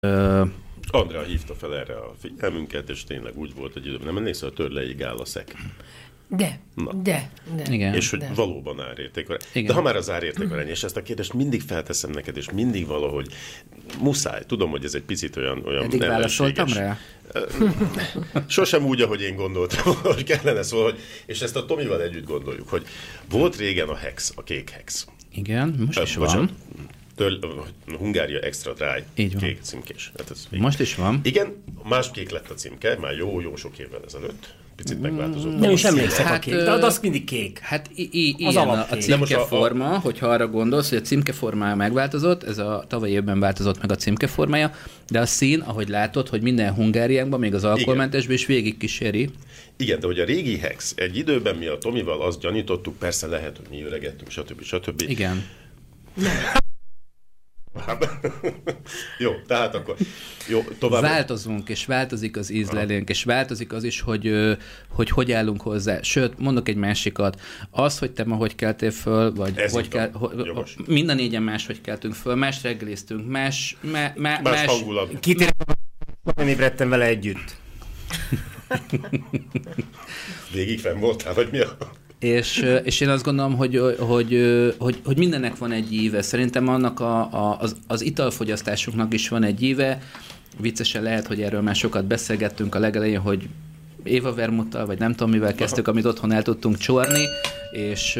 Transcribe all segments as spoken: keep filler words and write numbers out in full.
Ö... Andrea hívta fel erre a figyelmünket, és tényleg úgy volt, hogy időben nem emlékszel, a törleig áll a szek. De, Na. de, de. Igen. És hogy de. valóban árértékarány. De ha már az árértékarány, és ezt a kérdést mindig felteszem neked, és mindig valahogy muszáj. Tudom, hogy ez egy picit olyan, olyan eddig válaszoltam rá? Sosem úgy, ahogy én gondoltam, hogy kellene, szóval, hogy, és ezt a Tomival együtt gondoljuk, hogy volt régen a hex, a kék hex. Igen, most uh, is bocsánat, van. Től, Hungária Extra Dry kék címkés. Hát ez most is van. Igen, más kék lett a címke, már jó-jó sok évvel ezelőtt. Picit megváltozott. Nem is emlékszek hát, a kék, de az mindig kék. Hát i- i- ilyen a, a címkeforma, a, a... hogyha arra gondolsz, hogy a címkeformája megváltozott, ez a tavalyi évben változott meg a címkeformája, de a szín, ahogy látod, hogy minden Hungáriánkban, még az alkoholmentesben is végig kíséri. Igen, de hogy a régi hex, egy időben mi a Tomival azt gyanítottuk, persze lehet, hogy mi öregettünk, stb. stb. Igen. Jó, tehát akkor jó, tovább. Változunk, és változik az ízlelőnk, és változik az is, hogy, hogy hogy állunk hozzá. Sőt, mondok egy másikat. Az, hogy te ma hogy keltél föl, vagy ez hogy kell, mind a négyen máshogy keltünk föl, más reggeliztünk, más... Más, más, más hangulat. Kitérem, nem ébredtem vele együtt. Végig fenn voltál, vagy mi a... És, és én azt gondolom, hogy, hogy, hogy, hogy mindennek van egy íve. Szerintem annak a, a, az, az italfogyasztásunknak is van egy íve. Viccesen lehet, hogy erről már sokat beszélgettünk a legelején, hogy Éva vermuttal, vagy nem tudom mivel kezdtük, amit otthon el tudtunk csorni, és,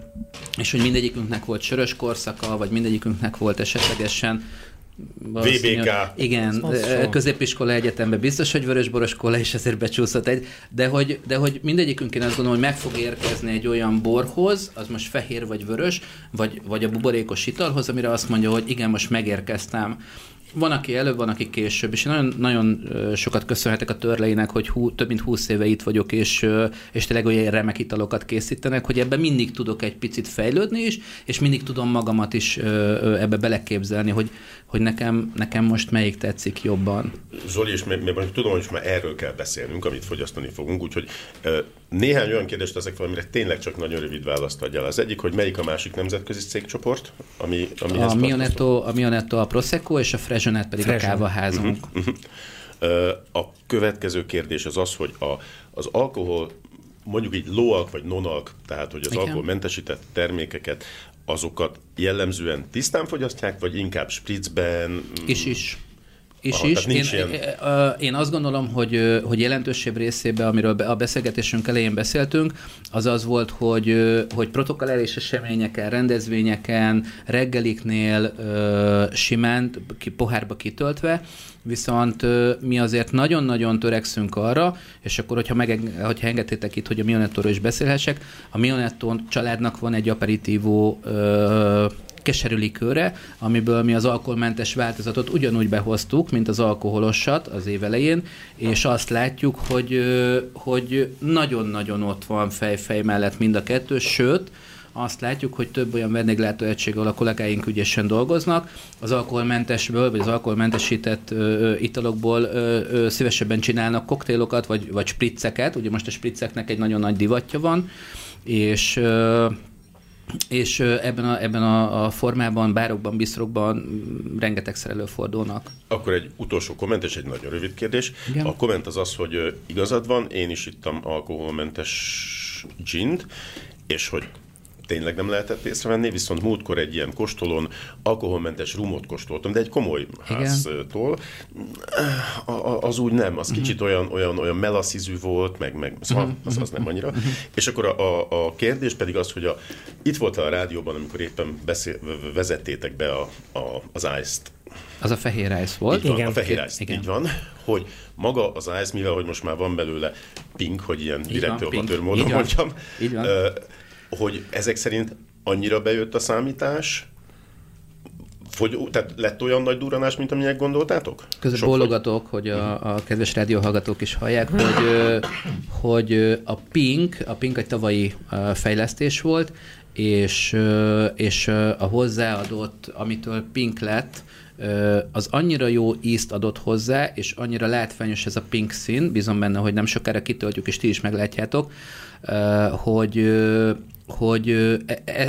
és hogy mindegyikünknek volt sörös korszaka, vagy mindegyikünknek volt esetlegesen vé bé ká. Igen, középiskola egyetemben biztos, hogy vörösboros kóla is ezért becsúszott egy, de hogy, de hogy mindegyikünk én azt gondolom, hogy meg fog érkezni egy olyan borhoz, az most fehér vagy vörös, vagy, vagy a buborékos italhoz, amire azt mondja, hogy igen, most megérkeztem. Van, aki előbb, van, aki később, és én nagyon, nagyon sokat köszönhetek a Törleinek, hogy hú, több mint húsz éve itt vagyok, és, és tényleg olyan remek italokat készítenek, hogy ebben mindig tudok egy picit fejlődni is, és mindig tudom magamat is ebbe beleképzelni, hogy, hogy nekem, nekem most melyik tetszik jobban. Zoli, és még, még tudom, hogy már erről kell beszélnünk, amit fogyasztani fogunk, úgyhogy néhány olyan kérdést ezek valamire tényleg csak nagyon rövid választ adjál. Az egyik, hogy melyik a másik nemzetközi cégcsoport, ami, amihez a Mionetto, a Mionetto a Prosecco, és a Freixenet pedig Freixen. A kávaházunk. Uh-huh, uh-huh. A következő kérdés az az, hogy a, az alkohol, mondjuk így low-alk vagy non-alk, tehát hogy az igen. alkoholmentesített termékeket, azokat jellemzően tisztán fogyasztják, vagy inkább spritzben? Is is. És Aha, is. Én, ilyen... én azt gondolom, hogy, hogy jelentősebb részében, amiről a beszélgetésünk elején beszéltünk, az az volt, hogy, hogy protokollális eseményeken, rendezvényeken, reggeliknél simán, pohárba kitöltve, viszont mi azért nagyon-nagyon törekszünk arra, és akkor, hogyha, meg, hogyha engedtétek itt, hogy a Mionettóról is beszélhessek, a Mionetto családnak van egy aperitívó keserű likőre, amiből mi az alkoholmentes változatot ugyanúgy behoztuk, mint az alkoholosat az év elején, és azt látjuk, hogy, hogy nagyon-nagyon ott van fej-fej mellett mind a kettő, sőt, azt látjuk, hogy több olyan vendéglátóegység, ahol a kollégáink ügyesen dolgoznak, az alkoholmentesből, vagy az alkoholmentesített ö, italokból ö, ö, szívesebben csinálnak koktélokat, vagy, vagy spricceket, ugye most a spricceknek egy nagyon nagy divatja van, és ö, és ebben a, ebben a, a formában, bárokban, bisztrokban rengetegszer előfordulnak. Akkor egy utolsó komment, és egy nagyon rövid kérdés. Igen. A komment az az, hogy igazad van, én is ittam alkoholmentes gint, és hogy tényleg nem lehetett észrevenni, viszont múltkor egy ilyen kóstolón alkoholmentes rumot kóstoltam, de egy komoly háztól. Az úgy nem, az uh-huh. kicsit olyan, olyan, olyan melaszízű volt, meg, meg szóval az, az nem annyira. Uh-huh. És akkor a, a, a kérdés pedig az, hogy a, itt volt a rádióban, amikor éppen beszél, vezettétek be a, a, az ice-t. Az a fehér ice volt. Így van, a fehér ice, így van, hogy maga az ice, mivel hogy most már van belőle pink, hogy ilyen direkt amatőr módon mondjam, így van. hogy ezek szerint annyira bejött a számítás, hogy tehát lett olyan nagy durranás, mint amilyen gondoltátok? Közben bólogatok, hogy a, a kedves rádióhallgatók is hallják, hogy, hogy a Pink, a Pink egy tavalyi fejlesztés volt, és, és a hozzáadott, amitől Pink lett, az annyira jó ízt adott hozzá, és annyira látványos ez a pink szín, bízom benne, hogy nem sokára kitöltjük, és ti is meglátjátok, hogy, hogy ez,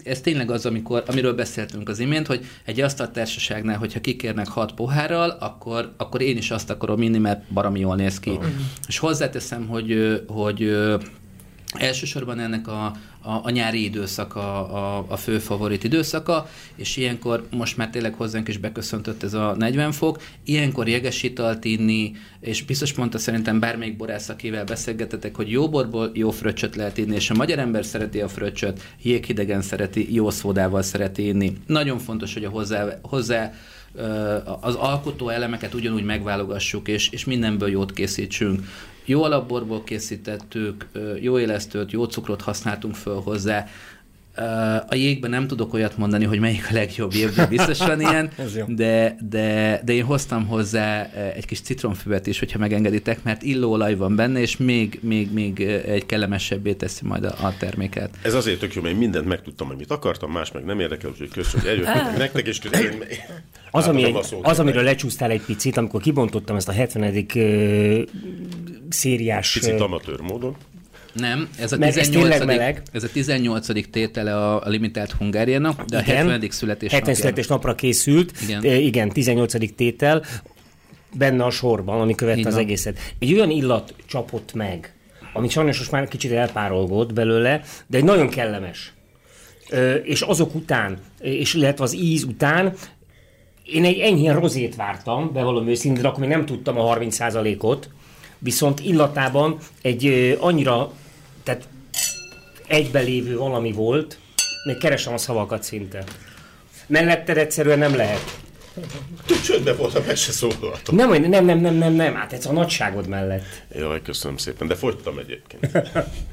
ez tényleg az, amikor, amiről beszéltünk az imént, hogy egy asztaltársaságnál, hogyha kikérnek hat pohárral, akkor, akkor én is azt akarom inni, mert baromi jól néz ki. Uh-huh. És hozzáteszem, hogy, hogy elsősorban ennek a, a, a nyári időszak a, a, a fő favorit időszaka, és ilyenkor most már tényleg hozzánk is beköszöntött ez a negyven fok, ilyenkor jeges italt inni, és biztos mondta szerintem bármelyik borász, akivel beszélgetetek, hogy jó borból jó fröccsöt lehet inni, és a magyar ember szereti a fröccsöt, jéghidegen szereti, jó szódával szereti inni. Nagyon fontos, hogy a hozzá, hozzá az alkotó elemeket ugyanúgy megválogassuk, és, és mindenből jót készítsünk. Jó alapborból készítettük, jó élesztőt, jó cukrot használtunk föl hozzá. A jégben nem tudok olyat mondani, hogy melyik a legjobb jégben, biztos van ilyen, de, de, de én hoztam hozzá egy kis citromfüvet is, hogyha megengeditek, mert illóolaj van benne, és még, még, még egy kellemesebbé teszi majd a, a terméket. Ez azért tök jó, mert én mindent megtudtam, amit akartam, más meg nem érdekel, úgyhogy köszönöm, hogy eljöttek nektek, és köszönöm. Az, ami egy, az, amiről lecsúsztál egy picit, amikor kibontottam ezt a hetvenedik Uh, szériás... Picit amatőr módon. Nem, ez a, tizennyolcadik ez a tizennyolcadik tétele a, a limitált Hungáriának, de igen, a hetvenedik születésnapra. hetvenedik születésnapra készült, igen. E, igen, tizennyolcadik tétel, benne a sorban, ami követte igen. az egészet. Egy olyan illat csapott meg, ami sajnos most már kicsit elpárolgott belőle, de egy nagyon kellemes. E, és azok után, és illetve az íz után, én egy enyhén rozét vártam, bevallom őszintén, de akkor még nem tudtam a harminc százalékot, viszont illatában egy ö, annyira, tehát egybelévő valami volt, még keresem a szavakat szinte. Melletted egyszerűen nem lehet. Csöndben voltam, meg se szólaltam. Nem, nem, nem, nem, nem, nem, hát ez a nagyságod mellett. Jaj, köszönöm szépen, de fogytam egyébként.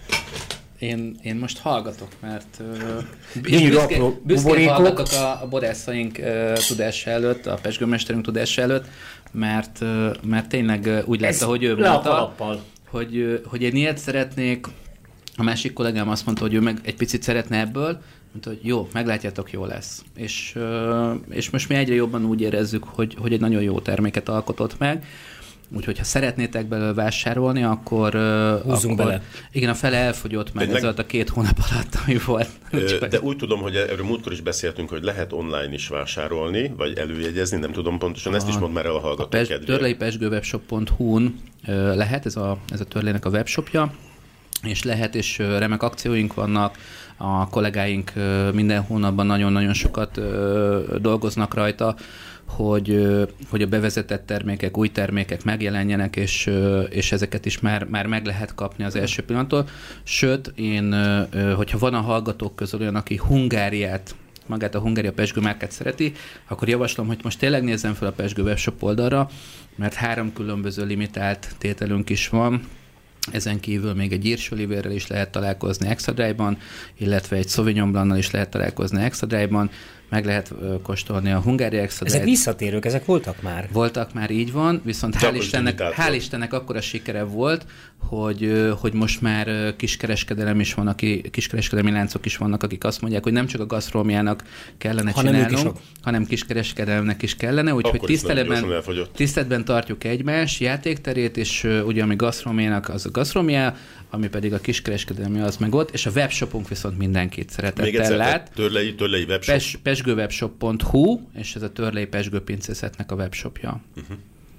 Én, én most hallgatok, mert uh, büszkén, büszkén hallgatok a, a borászaink uh, tudása előtt, a pezsgőmesterünk tudása előtt, mert, uh, mert tényleg uh, úgy lett, ahogy ő mondta, hogy, uh, hogy én ilyet szeretnék. A másik kollégám azt mondta, hogy ő meg egy picit szeretne ebből, mondta, hogy jó, meglátjátok, jó lesz. És, uh, és most mi egyre jobban úgy érezzük, hogy, hogy egy nagyon jó terméket alkotott meg. Úgyhogy ha szeretnétek belőle vásárolni, akkor... Húzzunk akkor, bele. Igen, a fele elfogyott meg ez alatt a két hónap alatt, ami volt. Ö, de úgy tudom, hogy erről múltkor is beszéltünk, hogy lehet online is vásárolni, vagy előjegyezni, nem tudom pontosan, ezt is mondd már el a hallgatók kedvéért. törlei pezsgő webshop pont hu-n lehet, ez a, ez a Törlének a webshopja, és lehet, és remek akcióink vannak, a kollégáink minden hónapban nagyon-nagyon sokat dolgoznak rajta, hogy, hogy a bevezetett termékek, új termékek megjelenjenek, és, és ezeket is már, már meg lehet kapni az első pillanattól. Sőt, én, hogyha van a hallgatók közül olyan, aki Hungáriát, magát a Hungária pezsgő márkát szereti, akkor javaslom, hogy most tényleg nézzen fel a Pezsgő webshop oldalra, mert három különböző limitált tételünk is van. Ezen kívül még egy írsolivérrel is lehet találkozni Extra Dry-ban, illetve egy Sauvignon Blanc-nal is lehet találkozni Extra Dry-ban. Meg lehet kóstolni a Hungária Extra Dry-t. Ezek visszatérők, ezek voltak már? Voltak már, így van, viszont hál' Istennek, hál' Istennek akkora sikere volt, hogy, hogy most már kiskereskedelem is van, aki, kiskereskedelmi láncok is vannak, akik azt mondják, hogy nem csak a gasztronómiának kellene hanem csinálnunk, hanem kiskereskedelemnek is kellene, úgyhogy tiszteletben, tiszteletben tartjuk egymás játékterét, és ugye ami gasztronómiának az a gasztronómia, ami pedig a kiskereskedelmi az meg ott, és a webshopunk viszont mindenkit szeretettel lát. Törlei, törlei webshop. Pes, pezsgő webshop pont hu, és ez a Törlei Pezsgő Pincészetnek a webshopja. Uh-huh.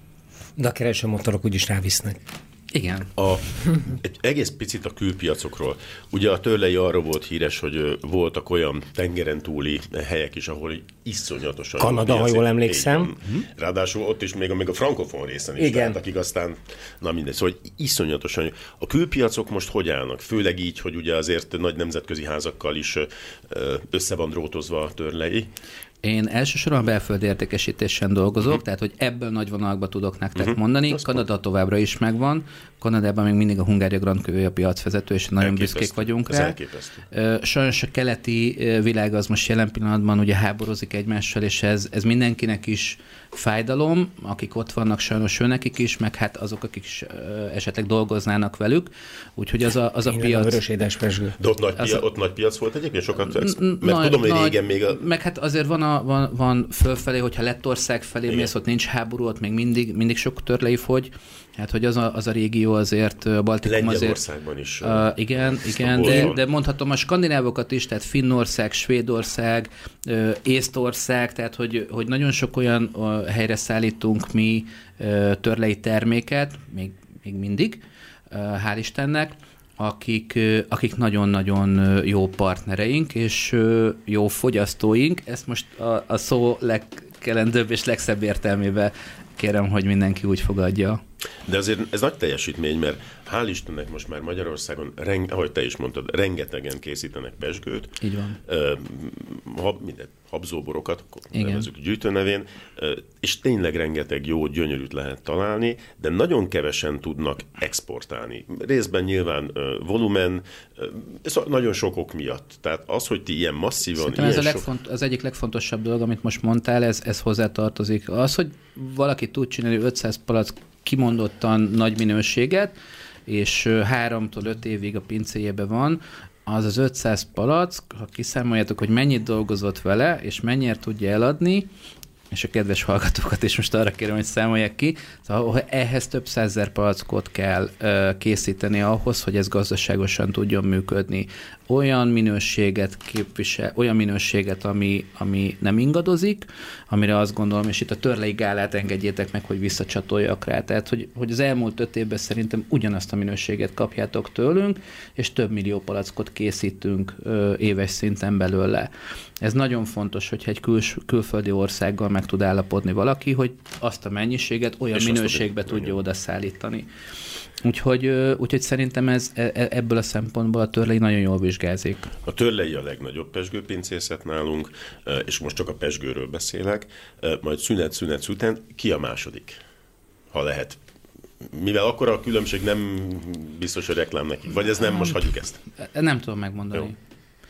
De a keresőmotorok úgyis rávisznek. Igen. A, egy egész picit a külpiacokról. Ugye a Törlei arról volt híres, hogy voltak olyan tengeren túli helyek is, ahol iszonyatosan... Kanada, ha jól emlékszem. Igen. Ráadásul ott is még a, még a frankofon részen is. Igen. Akik aztán, na mindegy, szóval iszonyatosan. A külpiacok most hogy állnak? Főleg így, hogy ugye azért nagy nemzetközi házakkal is össze van drótozva a Törlei. Én elsősorban belföldi értékesítésen dolgozok, uh-huh. tehát hogy ebből nagy vonalakba tudok nektek uh-huh. mondani. Azt Kanada pont. Továbbra is megvan. Kanadában még mindig a Hungária Grand Cuvée a piacvezető, és nagyon elképesztő. Büszkék vagyunk rá. Sajnos a keleti világ az most jelen pillanatban ugye háborozik egymással, és ez, ez mindenkinek is fájdalom, akik ott vannak, sajnos őnekik is, meg hát azok, akik is esetleg dolgoznának velük. Úgyhogy az a, az a piac... Vörösédes pezsgő. De ott nagy, pia, a... ott nagy piac volt egyébként? Sokat, mert n- tudom, hogy régen még a... Meg hát azért van a a, van, van fölfelé, hogyha Lettország felé igen. mész, ott nincs háború, ott még mindig, mindig sok törlei fogy. Hát, hogy az a, az a régió azért, a Baltikum azért... Lengyelországban is. Uh, igen, igen de, de mondhatom a skandinávokat is, tehát Finnország, Svédország, uh, Észtország, tehát hogy, hogy nagyon sok olyan uh, helyre szállítunk mi uh, törlei terméket, még, még mindig, uh, hál' Istennek, akik, uh, akik nagyon-nagyon uh, jó partnereink, és uh, jó fogyasztóink. Ezt most a, a szó legkelendőbb és legszebb értelmében kérem, hogy mindenki úgy fogadja. De azért ez nagy teljesítmény, mert hál' Istennek most már Magyarországon, reng, ahogy te is mondtad, rengetegen készítenek pezsgőt. Így van. Hab, minden, habzóborokat, nevezzük gyűjtőnevén, és tényleg rengeteg jó gyönyörűt lehet találni, de nagyon kevesen tudnak exportálni. Részben nyilván volumen, nagyon sok ok miatt. Tehát az, hogy ti ilyen masszívan... Szerintem ilyen ez a legfont, az egyik legfontosabb dolog, amit most mondtál, ez, ez hozzátartozik. Az, hogy valaki tud csinálni ötszáz palack kimondottan nagy minőséget, és háromtól öt évig a pincéjében van, az az ötszáz palack, ha kiszámoljátok, hogy mennyit dolgozott vele, és mennyire tudja eladni, és a kedves hallgatókat is most arra kérem, hogy számolják ki, szóval ehhez több százezer palackot kell uh, készíteni ahhoz, hogy ez gazdaságosan tudjon működni. Olyan minőséget képvisel, olyan minőséget, ami, ami nem ingadozik, amire azt gondolom, és itt a törlei gálát engedjétek meg, hogy visszacsatoljak rá. Tehát, hogy, hogy az elmúlt öt évben szerintem ugyanazt a minőséget kapjátok tőlünk, és több millió palackot készítünk ö, éves szinten belőle. Ez nagyon fontos, hogyha egy küls, külföldi országgal meg tud állapodni valaki, hogy azt a mennyiséget olyan és minőségbe tudja igen. oda szállítani. Úgyhogy, úgyhogy szerintem ez, ebből a szempontból a törlei nagyon jól vizsgázik. A törlei a legnagyobb pezsgőpincészet nálunk, és most csak a pezsgőről beszélek, majd szünet-szünet után ki a második, ha lehet. Mivel akkor a különbség nem biztos, hogy reklám nekik. Vagy ez nem, most hagyjuk ezt. Nem tudom megmondani. Jó.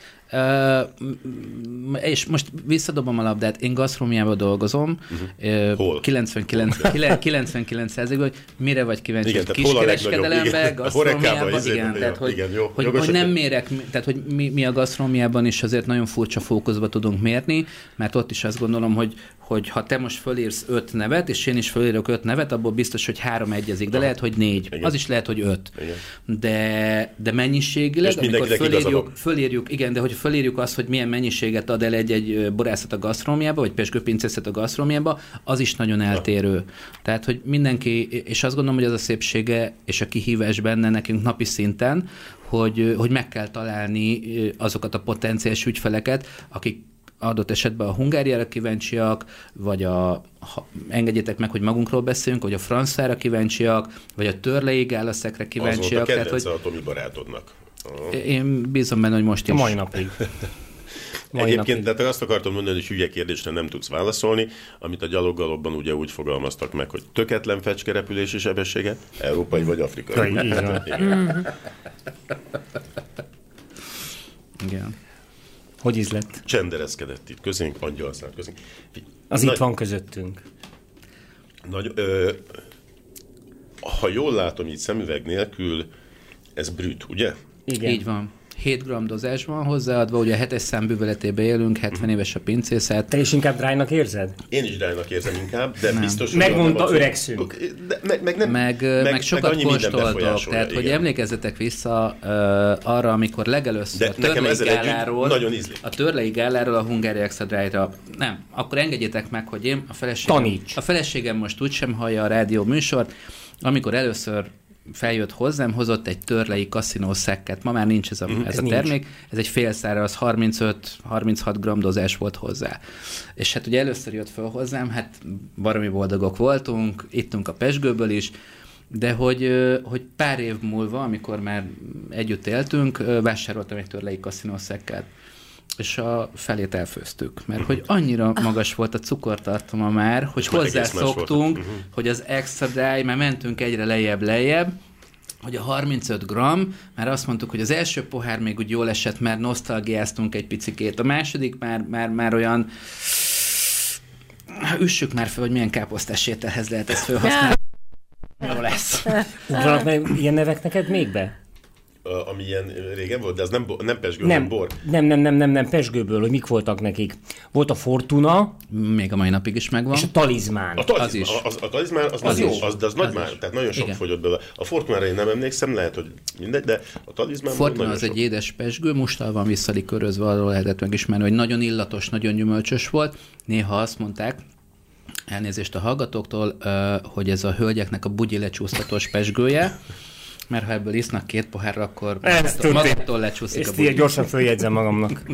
Uh, és most visszadobom a labdát, én gasztronómiában dolgozom. Uh-huh. Hol? kilencvenkilenc százalékban, hogy mire vagy kíváncsi? Igen, kiskereskedelembe, gasztronómiában, igen, tehát hogy, igen, jó, hogy, hogy nem mérek, tehát hogy mi, mi a gasztronómiában is azért nagyon furcsa fókuszba tudunk mérni, mert ott is azt gondolom, hogy, hogy ha te most fölírsz öt nevet, és én is fölírok öt nevet, abból biztos, hogy három egyezik, de aha. lehet, hogy négy, igen. az is lehet, hogy öt. De, de mennyiségileg, amikor fölírjuk, fölírjuk, igen, de hogy fölírjuk azt, hogy milyen mennyiséget ad el egy-egy borászat a gasztronómiába, vagy pezsgőpincészet a gasztronómiába, az is nagyon eltérő. Tehát, hogy mindenki, és azt gondolom, hogy az a szépsége és a kihívás benne nekünk napi szinten, hogy, hogy meg kell találni azokat a potenciális ügyfeleket, akik adott esetben a Hungáriára kíváncsiak, vagy a, ha, engedjétek meg, hogy magunkról beszélünk, vagy a franciára kíváncsiak, vagy a törlei gálaszekre kíváncsiak. Az volt a kedvence a Tomi barátodnak. Uh-huh. Én bízom benne, hogy most is. A mai napig. Mai Egyébként, napig. De azt akartam mondani, hogy hülye kérdésre nem tudsz válaszolni, amit a gyaloggalobban ugye úgy fogalmaztak meg, hogy tökéletlen fecskerepülési sebessége, európai vagy afrikai. Igen. Hogy ízlett? Csendereszkedett itt közénk, angyalszál közénk. Az Nagy, itt van közöttünk. Nagy, ö, ha jól látom, így szemüveg nélkül, ez brüt, ugye? Igen. Így van. hét gramm dozás van hozzáadva, ugye a hetes szám bűvöletében élünk, hetven éves a pincészet. Te is inkább drájnak érzed? Én is drájnak érzem inkább, de nem. biztos... Megmondta, öregszünk. De, meg, meg, nem, meg, meg, meg sokat kóstoltok, tehát igen. hogy emlékezzetek vissza uh, arra, amikor legelőször de a törlei gáláról, a törlei gáláról a Hungary Extra Dry-ra, nem, akkor engedjétek meg, hogy én a feleségem, a feleségem most úgysem hallja a rádió műsort, amikor először feljött hozzám, hozott egy törlei kaszinó szekket. Ma már nincs ez a, mm, ez ez a termék. Nincs. Ez egy félszára, az harmincöt-harminchat gramm dozás volt hozzá. És hát ugye először jött föl hozzám, hát baromi boldogok voltunk, ittunk a pezsgőből is, de hogy, hogy pár év múlva, amikor már együtt éltünk, vásároltam egy törlei kaszinó szekket. És a felét elfőztük, mert hogy annyira magas volt a cukortartalma már, hogy hozzászoktunk, uh-huh. hogy az extra dry, már mentünk egyre lejjebb-lejjebb, hogy a harmincöt gramm, már azt mondtuk, hogy az első pohár még úgy jól esett, mert nosztalgiáztunk egy picikét, a második már, már, már olyan üssük már fel, hogy milyen káposztás ételhez lehet ezt felhasználni. Jó lesz. Vannak meg ilyen nevek neked még be? ami ilyen régen volt, de az nem, nem pezsgő, nem, nem bor. Nem, nem, nem, nem, nem pezsgőből, hogy mik voltak nekik. Volt a Fortuna. Még a mai napig is megvan. És a Talizmán. A talizmán, az is. A, a, a talizmán az, az, jó, az, de az, az nagy már, tehát nagyon sok igen. fogyott belőle. A Fortunára én nem emlékszem, lehet, hogy mindegy, de a talizmán Fortuna az sok. Egy édes pezsgő, mustal van visszalikörözve, arról lehetett megismerni, hogy nagyon illatos, nagyon gyümölcsös volt. Néha azt mondták, elnézést a hallgatóktól, hogy ez a hölgyeknek a bugyi lecsúsztatós pezsgője, mert ha ebből isznak két pohárra, akkor magattól lecsúszik a bugyi. Ezt gyorsan följegyzem magamnak.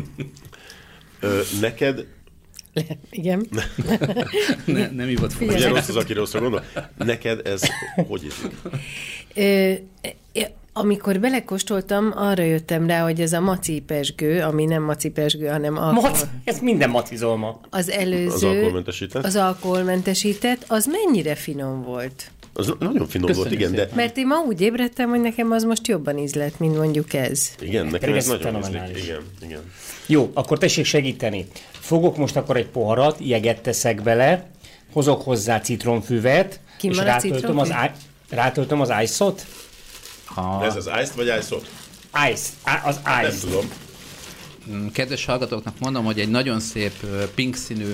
Ö, neked... Igen. ne, nem hívott fel. Ugye rossz az, aki rosszra gondol. Neked ez hogy ízik? Ö, amikor belekóstoltam, arra jöttem rá, hogy ez a maci pezsgő, ami nem maci pezsgő, hanem alkohol... Mac, ez minden macizolma. Az előző... Az alkoholmentesített? Az alkoholmentesített, az mennyire finom volt? Az nagyon finom Köszönjük volt, igen, de... Mert én ma úgy ébredtem, hogy nekem az most jobban ízlett, mint mondjuk ez. Igen, nekem ez, ez nagyon ízlik. Igen, igen. Jó, akkor tessék segíteni. Fogok most akkor egy poharat, jeget teszek bele, hozok hozzá citromfüvet, ki és rátöltöm az, rátöltöm az ice-ot. Ha... Ez az ice-t vagy ice-ot? Ice, az ice. Nem tudom. Kedves hallgatóknak mondom, hogy egy nagyon szép pink színű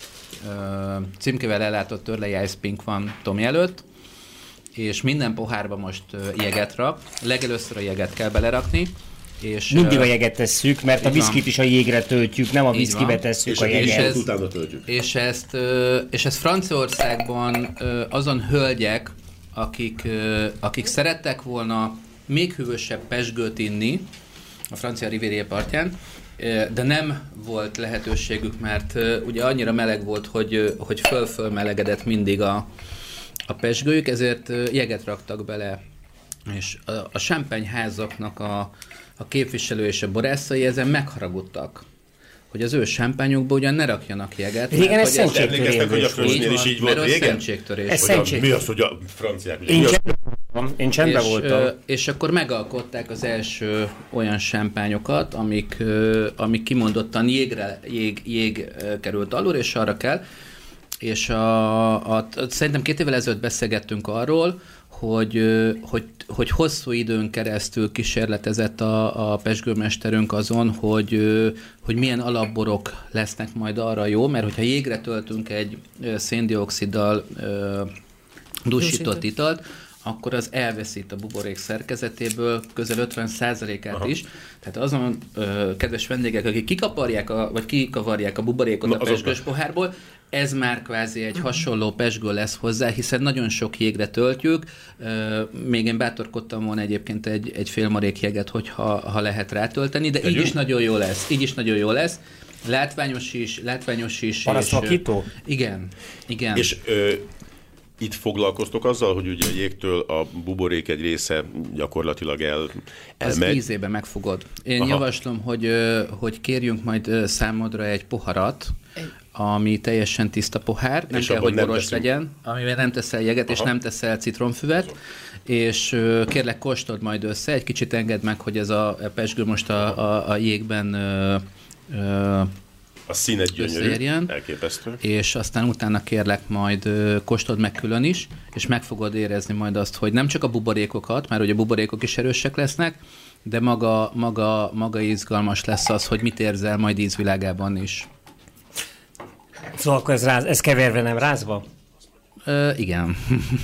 címkével ellátott törlei ice pink van Tomi előtt, és minden pohárba most jeget rak. Legelőször a jeget kell belerakni. És mindig a jeget tesszük, mert a viszkit is a jégre töltjük, nem a viszkibe tesszük és a jeget. És, ez, utána töltjük. És ezt, és ezt Franciaországban azon hölgyek, akik, akik szerettek volna még hűvösebb pezsgőt inni a francia Riviera partján, de nem volt lehetőségük, mert ugye annyira meleg volt, hogy, hogy föl-föl melegedett mindig a, a pezsgőjük, ezért jeget raktak bele. És a, a champagne-házaknak a, a képviselő és a borászai ezen megharagudtak, hogy az ő sámpányukba ugyan ne rakjanak jeget. Régen ez szentségtörés. hogy a főznél is így volt régen? Szentségtörés. Ez szentségtörés. Mi az, hogy a franciák... Én, Én csendben és, voltam. És akkor megalkották az első olyan sámpányokat, amik, amik kimondottan jégre, jég, jég került alul, és arra kell. És a, a, szerintem két évvel ezelőtt beszélgettünk arról, hogy, hogy, hogy hosszú időn keresztül kísérletezett a, a pezsgőmesterünk azon, hogy, hogy milyen alapborok lesznek majd arra jó, mert hogyha jégre töltünk egy széndioxiddal dúsított italt, akkor az elveszít a buborék szerkezetéből közel ötven százalékát Aha. is. Tehát azon ö, kedves vendégek, akik kikaparják, a, vagy kikavarják a buborékot Na, a pezsgős pohárból, ez már kvázi egy hasonló pezsgő lesz hozzá, hiszen nagyon sok jégre töltjük. Ö, még én bátorkodtam volna egyébként egy, egy félmarék jeget, hogyha ha lehet rátölteni, de Tegyünk? így is nagyon jó lesz. Így is nagyon jó lesz. Látványos is, látványos is. Parasztvakító? Igen, igen. És ö, itt foglalkoztok azzal, hogy ugye a jégtől a buborék egy része gyakorlatilag el, elmegy? Az ízében megfogod. Én Aha. javaslom, hogy, hogy kérjünk majd számodra egy poharat, ami teljesen tiszta pohár, nem és kell, hogy boros legyen, amivel nem teszel jeget, Aha. és nem teszel citromfüvet, Aha. és kérlek kóstold majd össze, egy kicsit engedd meg, hogy ez a pezsgő most a, a, a jégben ö, ö, a színet gyönyörű, elképesztő. És aztán utána kérlek majd kóstold meg külön is, és meg fogod érezni majd azt, hogy nem csak a buborékokat, mert ugye a buborékok is erősek lesznek, de maga, maga, maga izgalmas lesz az, hogy mit érzel majd ízvilágában is. Szóval akkor ez, ráz, ez keverve, nem rázva? Ö, igen.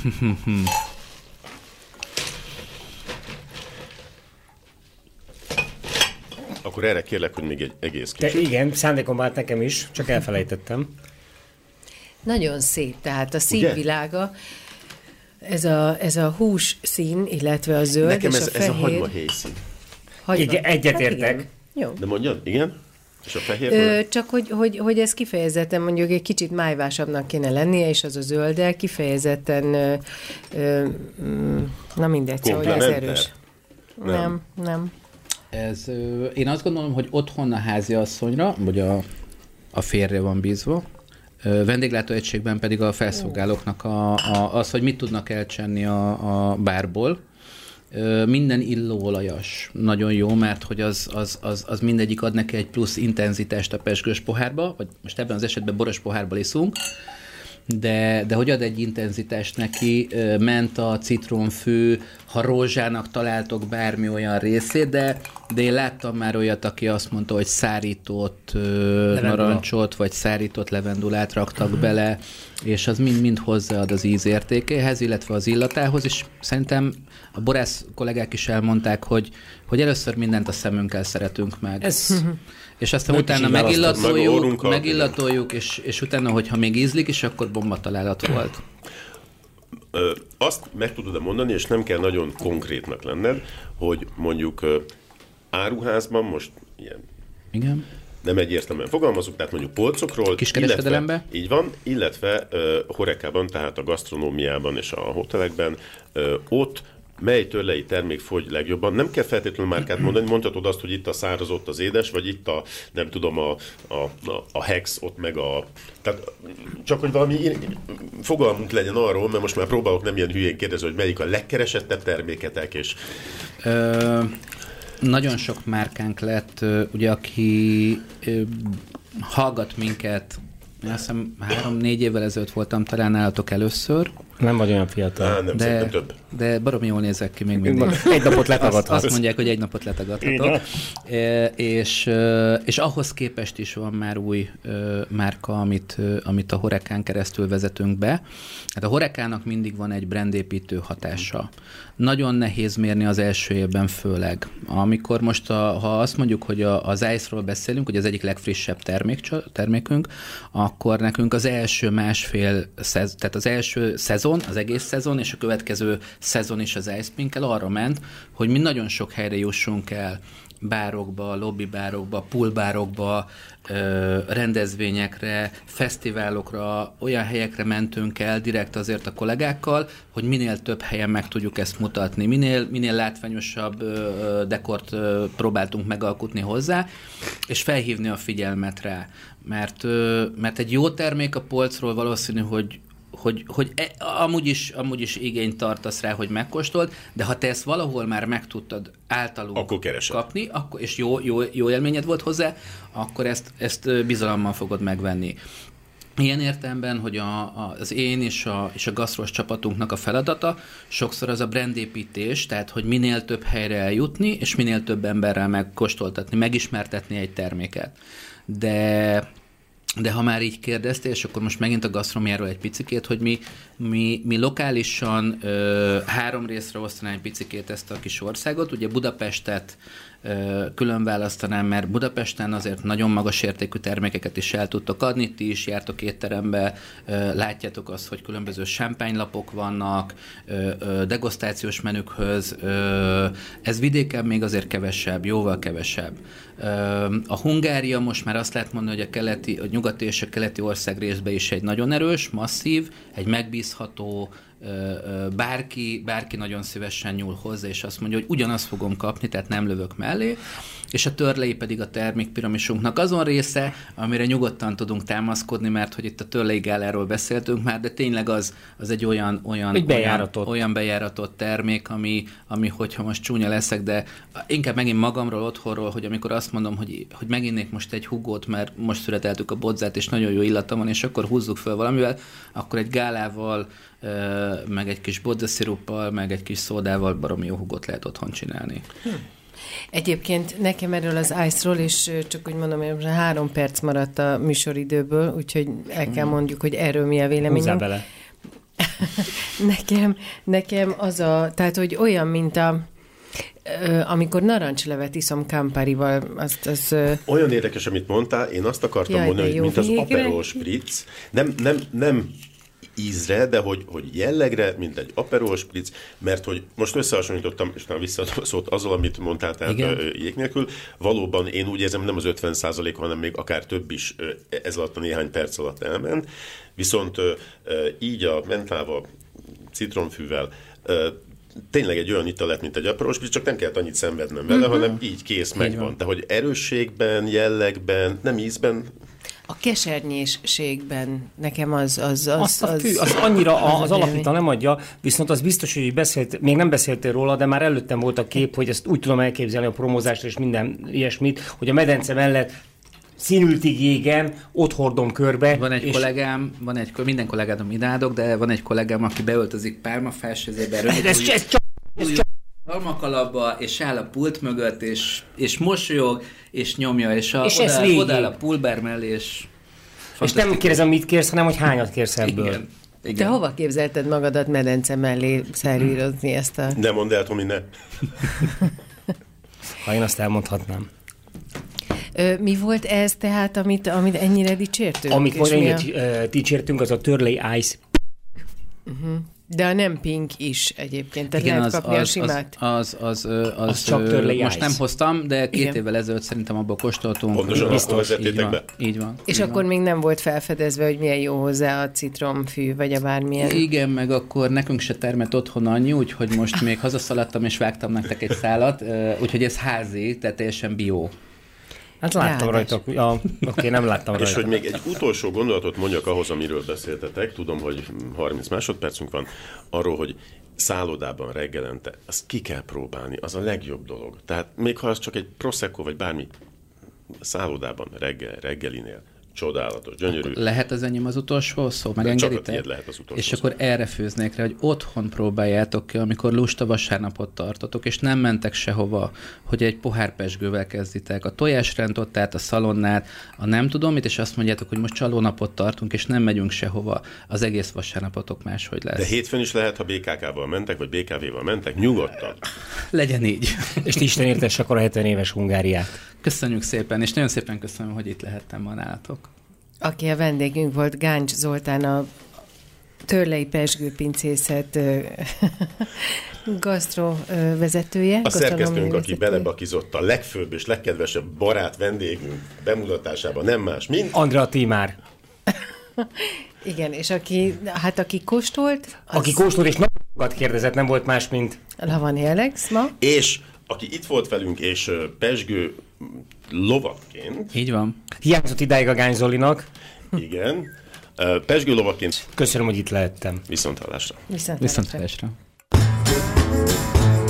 Akkor erre kérlek, hogy még egy egész kicsit. De igen, szándékom vált nekem is, csak elfelejtettem. Nagyon szép, tehát a színvilága, ez a, ez a hús szín, illetve a zöld Nekem és ez, a fehér. ez a hagymahéj szín. Igen, egyetértek. Hát jó. De mondjad, igen? És a fehér? Ö, csak hogy, hogy, hogy ez kifejezetten mondjuk egy kicsit májvásabbnak kéne lennie, és az a zöldel kifejezetten ö, ö, na mindegy, szóval ez erős. Nem, nem. nem. Ez, ö, én azt gondolom, hogy otthon a háziasszonyra, vagy a, a férre van bízva, ö, vendéglátóegységben pedig a felszolgálóknak a, a, az, hogy mit tudnak elcsenni a, a bárból. Ö, minden illóolajas, nagyon jó, mert hogy az, az, az, az mindegyik ad neki egy plusz intenzitást a pezsgős pohárba, vagy most ebben az esetben boros pohárba iszunk, de, de hogy ad egy intenzitást neki, ment a citronfű, ha rózsának találtok bármi olyan részét, de, de én láttam már olyat, aki azt mondta, hogy szárított Levendula. narancsot, vagy szárított levendulát raktak uh-huh. bele, és az mind-mind hozzáad az ízértékéhez, illetve az illatához, és szerintem a borász kollégák is elmondták, hogy, hogy először mindent a szemünkkel szeretünk meg. Ez... És aztán Nek utána megillatoljuk, megillatoljuk és, és utána, hogyha még ízlik is, akkor bomba találat volt. Ö, azt meg tudod mondani, és nem kell nagyon konkrétnak lenned, hogy mondjuk ö, áruházban most ilyen... Igen. Nem egyértelműen fogalmazunk, tehát mondjuk polcokról, kiskereskedelemben, így van, illetve uh, Horecában, tehát a gasztronómiában és a hotelekben, uh, ott mely törlei termék fogy legjobban. Nem kell feltétlenül márkát mondani, mondhatod azt, hogy itt a száraz, ott az édes, vagy itt a, nem tudom, a, a, a hex, ott meg a... Tehát csak, hogy valami fogalmunk legyen arról, mert most már próbálok nem ilyen hülyén kérdezni, hogy melyik a legkeresettebb terméketek, és... Ö, nagyon sok márkánk lett, ugye, aki ö, hallgat minket, azt hiszem három-négy évvel ezelőtt voltam talán nálatok először. Nem vagy olyan fiatal. Á, nem, de, több. De baromi jól nézek ki még mindig. Egy napot letagadhatsz. Azt, azt mondják, hogy egy napot letagadhatok. E, és, és ahhoz képest is van már új márka, amit, amit a Horecán keresztül vezetünk be. Hát a Horecának mindig van egy brandépítő hatása. Nagyon nehéz mérni az első évben főleg. Amikor most, a, ha azt mondjuk, hogy a, az Ice-ról beszélünk, hogy az egyik legfrissebb termék, termékünk, akkor nekünk az első másfél, szez, tehát az első szezon, az egész szezon, és a következő szezon is az Ice Pink-kel arra ment, hogy mi nagyon sok helyre jussunk el, bárokba, lobbibárokba, poolbárokba, rendezvényekre, fesztiválokra, olyan helyekre mentünk el direkt azért a kollégákkal, hogy minél több helyen meg tudjuk ezt mutatni, minél, minél látványosabb dekort próbáltunk megalkotni hozzá, és felhívni a figyelmet rá. Mert, mert egy jó termék a polcról valószínű, hogy hogy, hogy e, amúgy, is, amúgy is igényt tartasz rá, hogy megkóstold, de ha te ezt valahol már meg tudtad általunk akkor kapni, akkor, és jó, jó, jó élményed volt hozzá, akkor ezt, ezt bizalommal fogod megvenni. Ilyen értelemben, hogy a, a, az én és a, és a gasztros csapatunknak a feladata sokszor az a brandépítés, tehát hogy minél több helyre eljutni, és minél több emberrel megkóstoltatni, megismertetni egy terméket. De... De ha már így kérdeztél, és akkor most megint a gasztronómiáról egy picikét, hogy mi, mi, mi lokálisan ö, három részre osztanánk egy picikét ezt a kis országot. Ugye Budapestet ö, külön választanám, mert Budapesten azért nagyon magas értékű termékeket is el tudtok adni. Ti is jártok étterembe, ö, látjátok azt, hogy különböző sámpánylapok vannak, ö, ö, degustációs menükhöz. Ö, ez vidéken még azért kevesebb, jóval kevesebb. Ö, a Hungária most már azt lehet mondani, hogy a keleti, a nyugati és a keleti ország részben is egy nagyon erős, masszív, egy megbízható, bárki, bárki nagyon szívesen nyúl hozzá, és azt mondja, hogy ugyanazt fogom kapni, tehát nem lövök mellé, és a törlei pedig a termékpiramisunknak azon része, amire nyugodtan tudunk támaszkodni, mert hogy itt a törlei gáláról beszéltünk már, de tényleg az, az egy olyan, olyan, egy bejáratott. olyan, olyan bejáratott termék, ami, ami, hogyha most csúnya leszek, de inkább megint magamról, otthonról, hogy amikor azt mondom, hogy, hogy meginnék most egy hugót, mert most születeltük a bodzát, és nagyon jó illata van, és akkor húzzuk fel valamivel, akkor egy gálával, meg egy kis bodzasziruppal, meg egy kis szódával baromi jó húgot lehet otthon csinálni. Hm. Egyébként nekem erről az Ice-ról, és csak úgy mondom, hogy három perc maradt a műsoridőből, úgyhogy el kell mondjuk, hogy erről mi a véleményem. Húzzál bele. nekem, nekem az a, tehát, hogy olyan, mint a amikor narancslevet iszom Camparival, azt... Az, olyan érdekes, amit mondtál, én azt akartam jaj, mondani, hogy mint végre. Az Aperol Spritz, nem, nem, nem ízre, de hogy, hogy jellegre, mint egy Aperol Spritz, mert hogy most összehasonlítottam, és nem visszaadom a szót azzal, amit mondtál, tehát jég nélkül, valóban én úgy érzem, nem az ötven százalék, hanem még akár több is ez alatt a néhány perc alatt elment, viszont így a mentával, citronfűvel, tényleg egy olyan ital lett, mint egy Aperol Spritz, csak nem kellett annyit szenvednem vele, uh-huh. hanem így kész, megvan. Tehát, hogy erősségben, jellegben, nem ízben. A kesernyésségben nekem az... az, az, az, az, fű, az annyira az, az alapítal nem adja, viszont az biztos, hogy beszélt, még nem beszéltél róla, de már előttem volt a kép, hogy ezt úgy tudom elképzelni a promózást és minden ilyesmit, hogy a medence mellett színültig jégen, ott hordom körbe. Van egy és... kollégám, van egy, minden kollégádom imádok, de van egy kollégám, aki beöltözik pálmafelsőzébe, ez, ez, ez csak... Ez csak... almakalapba, és áll a pult mögött, és, és mosolyog, és nyomja, és, a, és oda, oda áll a pultbár mellé, és... És nem kérdezem, mit kérsz, hanem hogy hányat kérsz ebből. Igen. Igen. Te hova képzelted magadat medence mellé szervírozni ezt a... Ne mondd el, Tomi, ne. Ha én azt elmondhatnám. Ö, mi volt ez tehát, amit, amit ennyire dicsértünk? Amit most ennyire a... dicsértünk, az a Turley Ice. Uh-huh. De a nem pink is egyébként, tehát igen, lehet az, kapni az, a simát. Az, az, az, az, az csak Turley most Ice. nem hoztam, de két igen. évvel ezelőtt szerintem abból kóstoltunk. Pontosan biztos, akkor vezettétek be? Így van. És így akkor van. még nem volt felfedezve, hogy milyen jó hozzá a citromfű, vagy a bármilyen. Igen, meg akkor nekünk se termett otthon annyi, úgyhogy most még hazaszaladtam és vágtam nektek egy szálat, úgyhogy ez házi, tehát teljesen bio. Hát láttam rajta, ja, oké, okay, nem láttam rajta. És hogy még egy utolsó gondolatot mondjak ahhoz, amiről beszéltetek, tudom, hogy harminc másodpercünk van, arról, hogy szállodában reggelente, azt ki kell próbálni, az a legjobb dolog. Tehát még ha az csak egy prosecco, vagy bármi, szállodában reggel, reggelinél, csodálatos, gyönyörű. Akkor lehet az enyém az utolsó szó? Megengeditek? Csak lehet az utolsó És szó. akkor erre főznék rá, hogy otthon próbáljátok ki, amikor lusta vasárnapot tartotok, és nem mentek sehova, hogy egy pohár pezsgővel kezditek. A tojásrentottát, a szalonnát, a nem tudom mit, és azt mondjátok, hogy most csalónapot tartunk, és nem megyünk sehova. Az egész vasárnapotok máshogy lesz. De hétfőn is lehet, ha bé ká ká-val mentek, vagy bé ká vé-val mentek, nyugodtan. Legyen így. És Isten értesse akkor a hetven éves Hungáriát. Köszönjük szépen, és nagyon szépen köszönöm, hogy itt lehettem ma nálatok. Aki a vendégünk volt, Gáncs Zoltán, a Törlei Pezsgőpincészet gasztrovezetője. A szerkesztőnk, aki belebakizott a legfőbb és legkedvesebb barát vendégünk bemutatásában, nem más, mint... Andrea Tímár. Igen, és aki, hát aki kóstolt... Az... Aki kóstolt és nagyokat kérdezett, nem volt más, mint... Lavani Alex ma. És aki itt volt velünk, és pezsgő lovakként... Így van. Hiányzott idáig a Gány Zolinak. Igen. Pezsgő lovaként... Köszönöm, hogy itt lehettem. Viszonthallásra. Viszonthallásra. Viszonthallásra.